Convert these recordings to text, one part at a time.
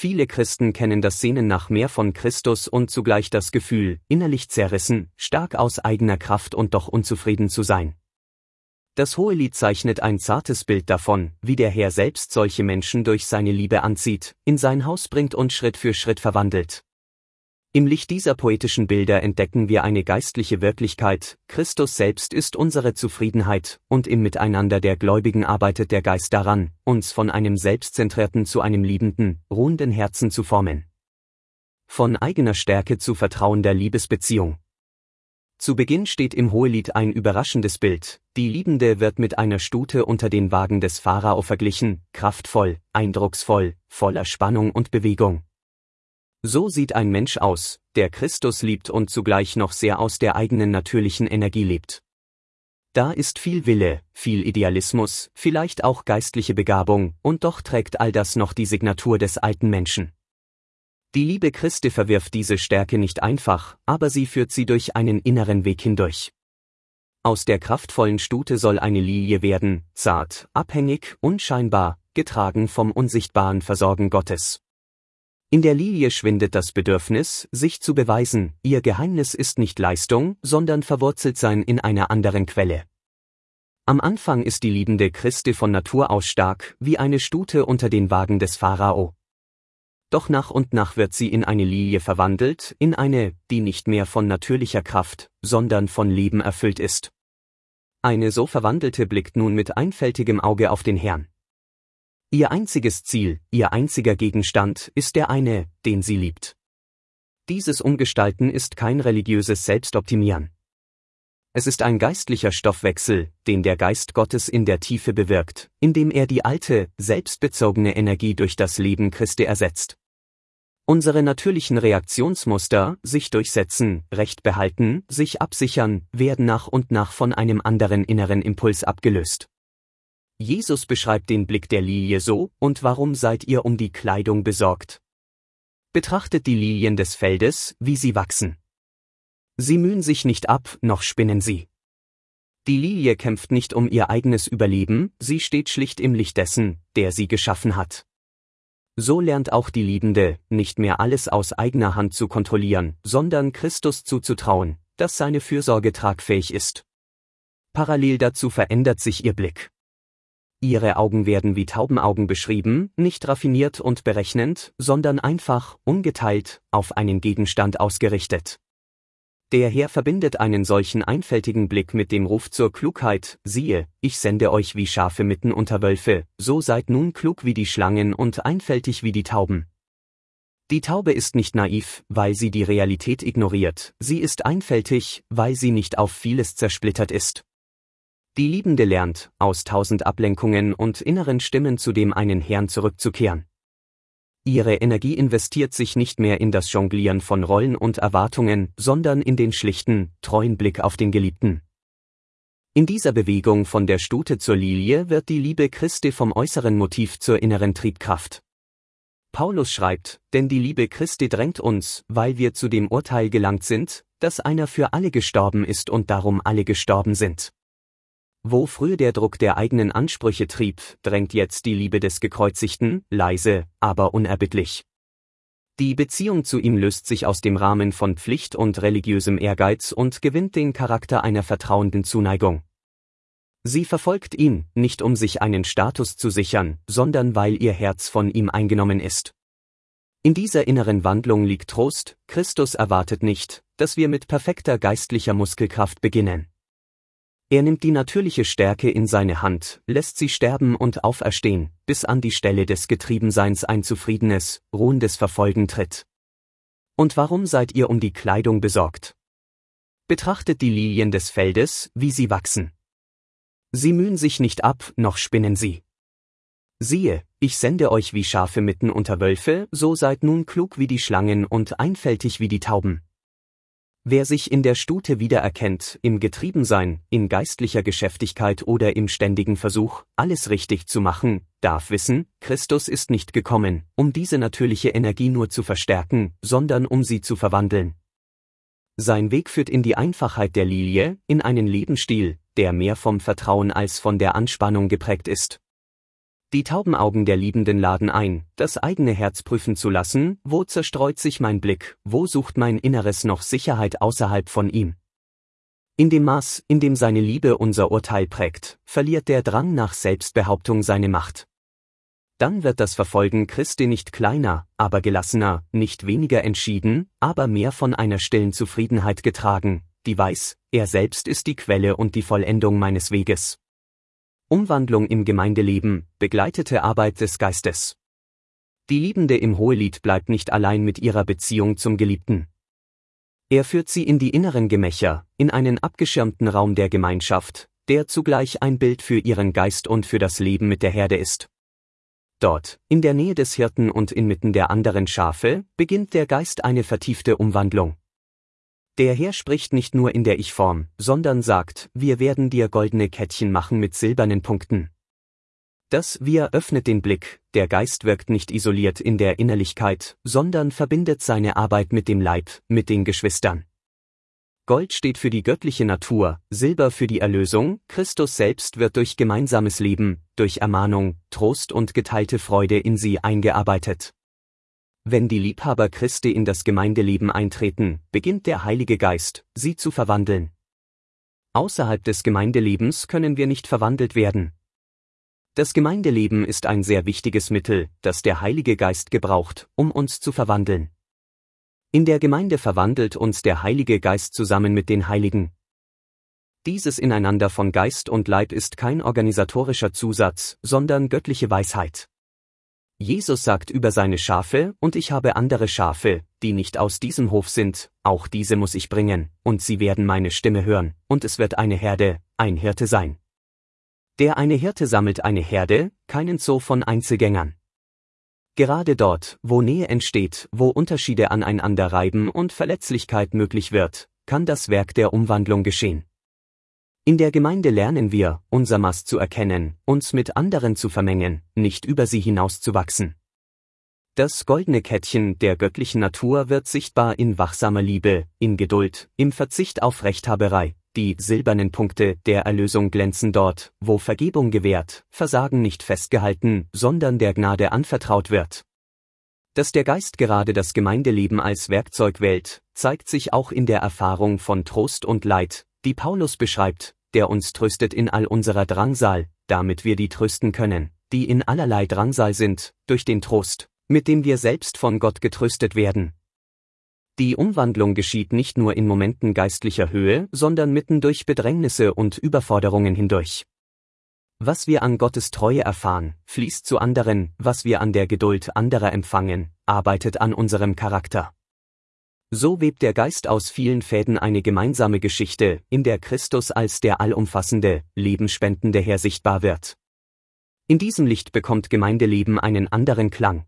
Viele Christen kennen das Sehnen nach mehr von Christus und zugleich das Gefühl, innerlich zerrissen, stark aus eigener Kraft und doch unzufrieden zu sein. Das Hohelied zeichnet ein zartes Bild davon, wie der Herr selbst solche Menschen durch seine Liebe anzieht, in sein Haus bringt und Schritt für Schritt verwandelt. Im Licht dieser poetischen Bilder entdecken wir eine geistliche Wirklichkeit: Christus selbst ist unsere Zufriedenheit, und im Miteinander der Gläubigen arbeitet der Geist daran, uns von einem selbstzentrierten zu einem liebenden, ruhenden Herzen zu formen. Von eigener Stärke zu vertrauender Liebesbeziehung. Zu Beginn steht im Hohelied ein überraschendes Bild: Die Liebende wird mit einer Stute unter den Wagen des Pharao verglichen, kraftvoll, eindrucksvoll, voller Spannung und Bewegung. So sieht ein Mensch aus, der Christus liebt und zugleich noch sehr aus der eigenen natürlichen Energie lebt. Da ist viel Wille, viel Idealismus, vielleicht auch geistliche Begabung, und doch trägt all das noch die Signatur des alten Menschen. Die Liebe Christi verwirft diese Stärke nicht einfach, aber sie führt sie durch einen inneren Weg hindurch. Aus der kraftvollen Stute soll eine Lilie werden, zart, abhängig, unscheinbar, getragen vom unsichtbaren Versorgen Gottes. In der Lilie schwindet das Bedürfnis, sich zu beweisen, ihr Geheimnis ist nicht Leistung, sondern Verwurzeltsein in einer anderen Quelle. Am Anfang ist die liebende Christi von Natur aus stark, wie eine Stute unter den Wagen des Pharao. Doch nach und nach wird sie in eine Lilie verwandelt, in eine, die nicht mehr von natürlicher Kraft, sondern von Leben erfüllt ist. Eine so verwandelte blickt nun mit einfältigem Auge auf den Herrn. Ihr einziges Ziel, ihr einziger Gegenstand ist der eine, den sie liebt. Dieses Umgestalten ist kein religiöses Selbstoptimieren. Es ist ein geistlicher Stoffwechsel, den der Geist Gottes in der Tiefe bewirkt, indem er die alte, selbstbezogene Energie durch das Leben Christi ersetzt. Unsere natürlichen Reaktionsmuster, sich durchsetzen, Recht behalten, sich absichern, werden nach und nach von einem anderen inneren Impuls abgelöst. Jesus beschreibt den Blick der Lilie so: Und warum seid ihr um die Kleidung besorgt? Betrachtet die Lilien des Feldes, wie sie wachsen. Sie mühen sich nicht ab, noch spinnen sie. Die Lilie kämpft nicht um ihr eigenes Überleben, sie steht schlicht im Licht dessen, der sie geschaffen hat. So lernt auch die Liebende, nicht mehr alles aus eigener Hand zu kontrollieren, sondern Christus zuzutrauen, dass seine Fürsorge tragfähig ist. Parallel dazu verändert sich ihr Blick. Ihre Augen werden wie Taubenaugen beschrieben, nicht raffiniert und berechnend, sondern einfach, ungeteilt, auf einen Gegenstand ausgerichtet. Der Herr verbindet einen solchen einfältigen Blick mit dem Ruf zur Klugheit: Siehe, ich sende euch wie Schafe mitten unter Wölfe, so seid nun klug wie die Schlangen und einfältig wie die Tauben. Die Taube ist nicht naiv, weil sie die Realität ignoriert, sie ist einfältig, weil sie nicht auf vieles zersplittert ist. Die Liebende lernt, aus 1000 Ablenkungen und inneren Stimmen zu dem einen Herrn zurückzukehren. Ihre Energie investiert sich nicht mehr in das Jonglieren von Rollen und Erwartungen, sondern in den schlichten, treuen Blick auf den Geliebten. In dieser Bewegung von der Stute zur Lilie wird die Liebe Christi vom äußeren Motiv zur inneren Triebkraft. Paulus schreibt: Denn die Liebe Christi drängt uns, weil wir zu dem Urteil gelangt sind, dass einer für alle gestorben ist und darum alle gestorben sind. Wo früher der Druck der eigenen Ansprüche trieb, drängt jetzt die Liebe des Gekreuzigten, leise, aber unerbittlich. Die Beziehung zu ihm löst sich aus dem Rahmen von Pflicht und religiösem Ehrgeiz und gewinnt den Charakter einer vertrauenden Zuneigung. Sie verfolgt ihn, nicht um sich einen Status zu sichern, sondern weil ihr Herz von ihm eingenommen ist. In dieser inneren Wandlung liegt Trost: Christus erwartet nicht, dass wir mit perfekter geistlicher Muskelkraft beginnen. Er nimmt die natürliche Stärke in seine Hand, lässt sie sterben und auferstehen, bis an die Stelle des Getriebenseins ein zufriedenes, ruhendes Verfolgen tritt. Und warum seid ihr um die Kleidung besorgt? Betrachtet die Lilien des Feldes, wie sie wachsen. Sie mühen sich nicht ab, noch spinnen sie. Siehe, ich sende euch wie Schafe mitten unter Wölfe, so seid nun klug wie die Schlangen und einfältig wie die Tauben. Wer sich in der Stute wiedererkennt, im Getriebensein, in geistlicher Geschäftigkeit oder im ständigen Versuch, alles richtig zu machen, darf wissen: Christus ist nicht gekommen, um diese natürliche Energie nur zu verstärken, sondern um sie zu verwandeln. Sein Weg führt in die Einfachheit der Lilie, in einen Lebensstil, der mehr vom Vertrauen als von der Anspannung geprägt ist. Die tauben Augen der Liebenden laden ein, das eigene Herz prüfen zu lassen, wo zerstreut sich mein Blick, wo sucht mein Inneres noch Sicherheit außerhalb von ihm. In dem Maß, in dem seine Liebe unser Urteil prägt, verliert der Drang nach Selbstbehauptung seine Macht. Dann wird das Verfolgen Christi nicht kleiner, aber gelassener, nicht weniger entschieden, aber mehr von einer stillen Zufriedenheit getragen, die weiß, er selbst ist die Quelle und die Vollendung meines Weges. Umwandlung im Gemeindeleben, begleitete Arbeit des Geistes. Die Liebende im Hohelied bleibt nicht allein mit ihrer Beziehung zum Geliebten. Er führt sie in die inneren Gemächer, in einen abgeschirmten Raum der Gemeinschaft, der zugleich ein Bild für ihren Geist und für das Leben mit der Herde ist. Dort, in der Nähe des Hirten und inmitten der anderen Schafe, beginnt der Geist eine vertiefte Umwandlung. Der Herr spricht nicht nur in der Ich-Form, sondern sagt, wir werden dir goldene Kettchen machen mit silbernen Punkten. Das Wir öffnet den Blick, der Geist wirkt nicht isoliert in der Innerlichkeit, sondern verbindet seine Arbeit mit dem Leib, mit den Geschwistern. Gold steht für die göttliche Natur, Silber für die Erlösung, Christus selbst wird durch gemeinsames Leben, durch Ermahnung, Trost und geteilte Freude in sie eingearbeitet. Wenn die Liebhaber Christi in das Gemeindeleben eintreten, beginnt der Heilige Geist, sie zu verwandeln. Außerhalb des Gemeindelebens können wir nicht verwandelt werden. Das Gemeindeleben ist ein sehr wichtiges Mittel, das der Heilige Geist gebraucht, um uns zu verwandeln. In der Gemeinde verwandelt uns der Heilige Geist zusammen mit den Heiligen. Dieses Ineinander von Geist und Leib ist kein organisatorischer Zusatz, sondern göttliche Weisheit. Jesus sagt über seine Schafe, und ich habe andere Schafe, die nicht aus diesem Hof sind, auch diese muss ich bringen, und sie werden meine Stimme hören, und es wird eine Herde, ein Hirte sein. Der eine Hirte sammelt eine Herde, keinen Zoo von Einzelgängern. Gerade dort, wo Nähe entsteht, wo Unterschiede aneinander reiben und Verletzlichkeit möglich wird, kann das Werk der Umwandlung geschehen. In der Gemeinde lernen wir, unser Maß zu erkennen, uns mit anderen zu vermengen, nicht über sie hinauszuwachsen. Das goldene Kettchen der göttlichen Natur wird sichtbar in wachsamer Liebe, in Geduld, im Verzicht auf Rechthaberei. Die silbernen Punkte der Erlösung glänzen dort, wo Vergebung gewährt, Versagen nicht festgehalten, sondern der Gnade anvertraut wird. Dass der Geist gerade das Gemeindeleben als Werkzeug wählt, zeigt sich auch in der Erfahrung von Trost und Leid, die Paulus beschreibt, der uns tröstet in all unserer Drangsal, damit wir die trösten können, die in allerlei Drangsal sind, durch den Trost, mit dem wir selbst von Gott getröstet werden. Die Umwandlung geschieht nicht nur in Momenten geistlicher Höhe, sondern mitten durch Bedrängnisse und Überforderungen hindurch. Was wir an Gottes Treue erfahren, fließt zu anderen, was wir an der Geduld anderer empfangen, arbeitet an unserem Charakter. So webt der Geist aus vielen Fäden eine gemeinsame Geschichte, in der Christus als der allumfassende, lebenspendende Herr sichtbar wird. In diesem Licht bekommt Gemeindeleben einen anderen Klang.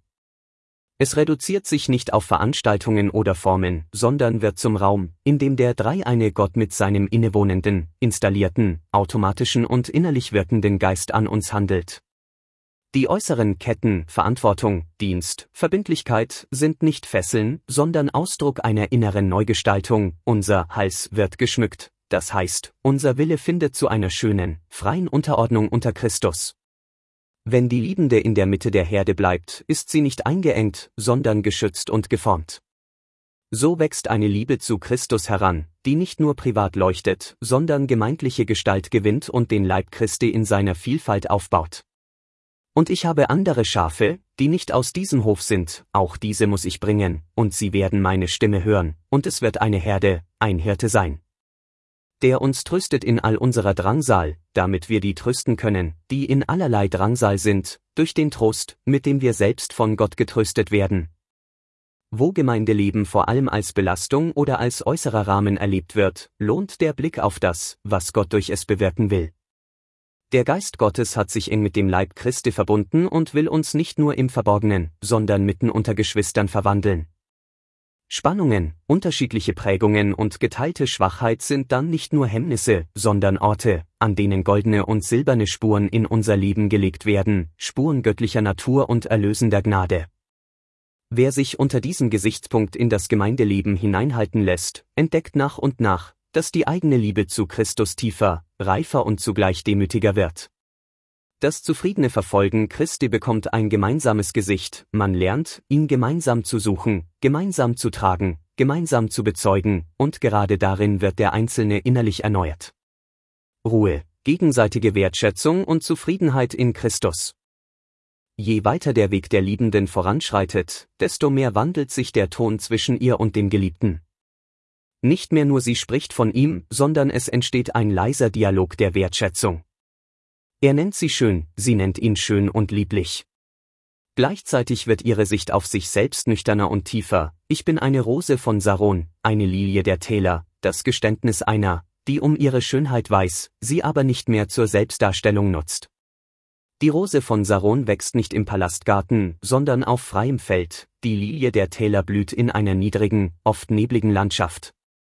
Es reduziert sich nicht auf Veranstaltungen oder Formen, sondern wird zum Raum, in dem der dreieine Gott mit seinem innewohnenden, installierten, automatischen und innerlich wirkenden Geist an uns handelt. Die äußeren Ketten, Verantwortung, Dienst, Verbindlichkeit sind nicht Fesseln, sondern Ausdruck einer inneren Neugestaltung, unser Hals wird geschmückt, das heißt, unser Wille findet zu einer schönen, freien Unterordnung unter Christus. Wenn die Liebende in der Mitte der Herde bleibt, ist sie nicht eingeengt, sondern geschützt und geformt. So wächst eine Liebe zu Christus heran, die nicht nur privat leuchtet, sondern gemeindliche Gestalt gewinnt und den Leib Christi in seiner Vielfalt aufbaut. Und ich habe andere Schafe, die nicht aus diesem Hof sind, auch diese muss ich bringen, und sie werden meine Stimme hören, und es wird eine Herde, ein Hirte sein. Der uns tröstet in all unserer Drangsal, damit wir die trösten können, die in allerlei Drangsal sind, durch den Trost, mit dem wir selbst von Gott getröstet werden. Wo Gemeindeleben vor allem als Belastung oder als äußerer Rahmen erlebt wird, lohnt der Blick auf das, was Gott durch es bewirken will. Der Geist Gottes hat sich eng mit dem Leib Christi verbunden und will uns nicht nur im Verborgenen, sondern mitten unter Geschwistern verwandeln. Spannungen, unterschiedliche Prägungen und geteilte Schwachheit sind dann nicht nur Hemmnisse, sondern Orte, an denen goldene und silberne Spuren in unser Leben gelegt werden, Spuren göttlicher Natur und erlösender Gnade. Wer sich unter diesem Gesichtspunkt in das Gemeindeleben hineinhalten lässt, entdeckt nach und nach, dass die eigene Liebe zu Christus tiefer, reifer und zugleich demütiger wird. Das zufriedene Verfolgen Christi bekommt ein gemeinsames Gesicht, man lernt, ihn gemeinsam zu suchen, gemeinsam zu tragen, gemeinsam zu bezeugen, und gerade darin wird der Einzelne innerlich erneuert. Ruhe, gegenseitige Wertschätzung und Zufriedenheit in Christus. Je weiter der Weg der Liebenden voranschreitet, desto mehr wandelt sich der Ton zwischen ihr und dem Geliebten. Nicht mehr nur sie spricht von ihm, sondern es entsteht ein leiser Dialog der Wertschätzung. Er nennt sie schön, sie nennt ihn schön und lieblich. Gleichzeitig wird ihre Sicht auf sich selbst nüchterner und tiefer. Ich bin eine Rose von Saron, eine Lilie der Täler, das Geständnis einer, die um ihre Schönheit weiß, sie aber nicht mehr zur Selbstdarstellung nutzt. Die Rose von Saron wächst nicht im Palastgarten, sondern auf freiem Feld, die Lilie der Täler blüht in einer niedrigen, oft nebligen Landschaft.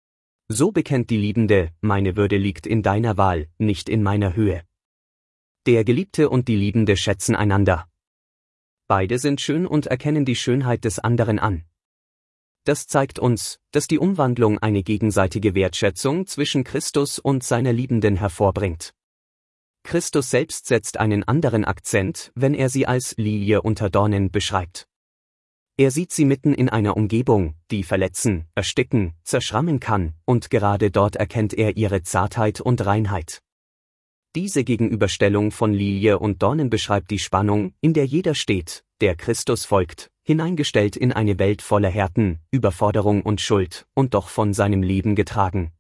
So bekennt die Liebende, meine Würde liegt in deiner Wahl, nicht in meiner Höhe. Der Geliebte und die Liebende schätzen einander. Beide sind schön und erkennen die Schönheit des anderen an. Das zeigt uns, dass die Umwandlung eine gegenseitige Wertschätzung zwischen Christus und seiner Liebenden hervorbringt. Christus selbst setzt einen anderen Akzent, wenn er sie als Lilie unter Dornen beschreibt. Er sieht sie mitten in einer Umgebung, die verletzen, ersticken, zerschrammen kann, und gerade dort erkennt er ihre Zartheit und Reinheit. Diese Gegenüberstellung von Lilie und Dornen beschreibt die Spannung, in der jeder steht, der Christus folgt, hineingestellt in eine Welt voller Härten, Überforderung und Schuld, und doch von seinem Leben getragen.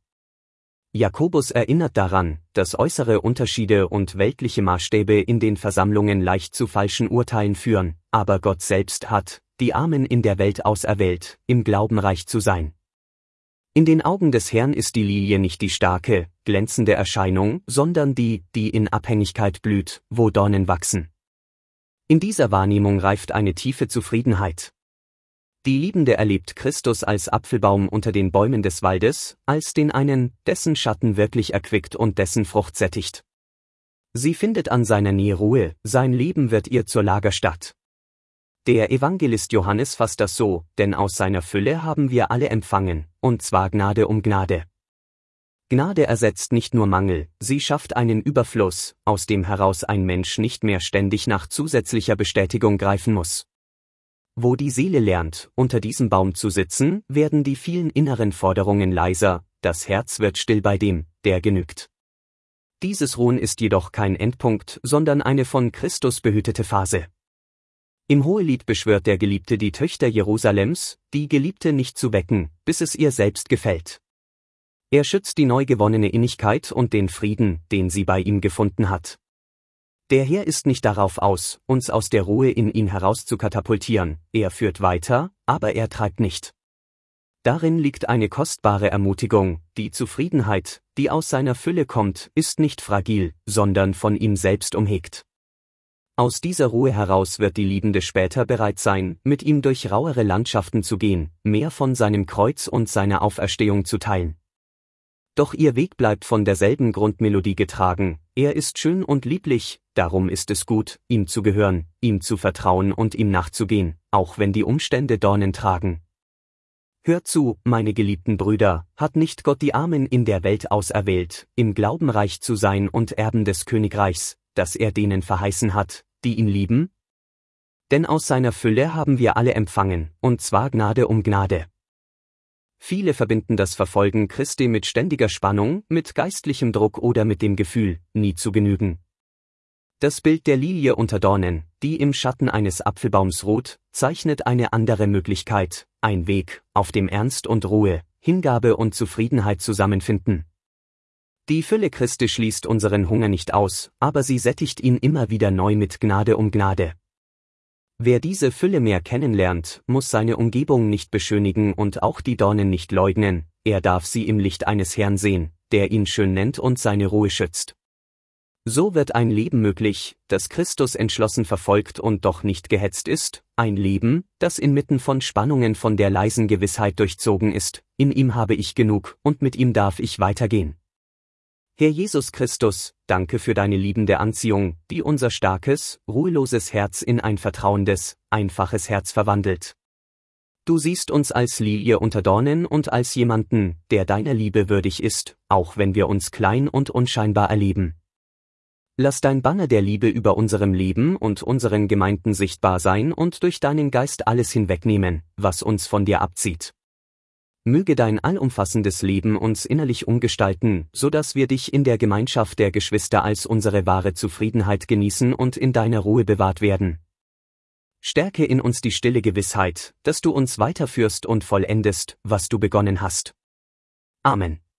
Jakobus erinnert daran, dass äußere Unterschiede und weltliche Maßstäbe in den Versammlungen leicht zu falschen Urteilen führen, aber Gott selbst hat die Armen in der Welt auserwählt, im Glauben reich zu sein. In den Augen des Herrn ist die Lilie nicht die starke, glänzende Erscheinung, sondern die in Abhängigkeit blüht, wo Dornen wachsen. In dieser Wahrnehmung reift eine tiefe Zufriedenheit. Die Liebende erlebt Christus als Apfelbaum unter den Bäumen des Waldes, als den einen, dessen Schatten wirklich erquickt und dessen Frucht sättigt. Sie findet an seiner Nähe Ruhe, sein Leben wird ihr zur Lagerstatt. Der Evangelist Johannes fasst das so, denn aus seiner Fülle haben wir alle empfangen, und zwar Gnade um Gnade. Gnade ersetzt nicht nur Mangel, sie schafft einen Überfluss, aus dem heraus ein Mensch nicht mehr ständig nach zusätzlicher Bestätigung greifen muss. Wo die Seele lernt, unter diesem Baum zu sitzen, werden die vielen inneren Forderungen leiser, das Herz wird still bei dem, der genügt. Dieses Ruhen ist jedoch kein Endpunkt, sondern eine von Christus behütete Phase. Im Hohelied beschwört der Geliebte die Töchter Jerusalems, die Geliebte nicht zu wecken, bis es ihr selbst gefällt. Er schützt die neu gewonnene Innigkeit und den Frieden, den sie bei ihm gefunden hat. Der Herr ist nicht darauf aus, uns aus der Ruhe in ihn heraus zu katapultieren, er führt weiter, aber er treibt nicht. Darin liegt eine kostbare Ermutigung, die Zufriedenheit, die aus seiner Fülle kommt, ist nicht fragil, sondern von ihm selbst umhegt. Aus dieser Ruhe heraus wird die Liebende später bereit sein, mit ihm durch rauere Landschaften zu gehen, mehr von seinem Kreuz und seiner Auferstehung zu teilen. Doch ihr Weg bleibt von derselben Grundmelodie getragen, er ist schön und lieblich, darum ist es gut, ihm zu gehören, ihm zu vertrauen und ihm nachzugehen, auch wenn die Umstände Dornen tragen. Hört zu, meine geliebten Brüder, hat nicht Gott die Armen in der Welt auserwählt, im Glauben reich zu sein und Erben des Königreichs, das er denen verheißen hat, die ihn lieben? Denn aus seiner Fülle haben wir alle empfangen, und zwar Gnade um Gnade. Viele verbinden das Verfolgen Christi mit ständiger Spannung, mit geistlichem Druck oder mit dem Gefühl, nie zu genügen. Das Bild der Lilie unter Dornen, die im Schatten eines Apfelbaums ruht, zeichnet eine andere Möglichkeit, ein Weg, auf dem Ernst und Ruhe, Hingabe und Zufriedenheit zusammenfinden. Die Fülle Christi schließt unseren Hunger nicht aus, aber sie sättigt ihn immer wieder neu mit Gnade um Gnade. Wer diese Fülle mehr kennenlernt, muss seine Umgebung nicht beschönigen und auch die Dornen nicht leugnen, er darf sie im Licht eines Herrn sehen, der ihn schön nennt und seine Ruhe schützt. So wird ein Leben möglich, das Christus entschlossen verfolgt und doch nicht gehetzt ist, ein Leben, das inmitten von Spannungen von der leisen Gewissheit durchzogen ist, in ihm habe ich genug und mit ihm darf ich weitergehen. Herr Jesus Christus, danke für deine liebende Anziehung, die unser starkes, ruheloses Herz in ein vertrauendes, einfaches Herz verwandelt. Du siehst uns als Lilie unter Dornen und als jemanden, der deiner Liebe würdig ist, auch wenn wir uns klein und unscheinbar erleben. Lass dein Banner der Liebe über unserem Leben und unseren Gemeinden sichtbar sein und durch deinen Geist alles hinwegnehmen, was uns von dir abzieht. Möge dein allumfassendes Leben uns innerlich umgestalten, so dass wir dich in der Gemeinschaft der Geschwister als unsere wahre Zufriedenheit genießen und in deiner Ruhe bewahrt werden. Stärke in uns die stille Gewissheit, dass du uns weiterführst und vollendest, was du begonnen hast. Amen.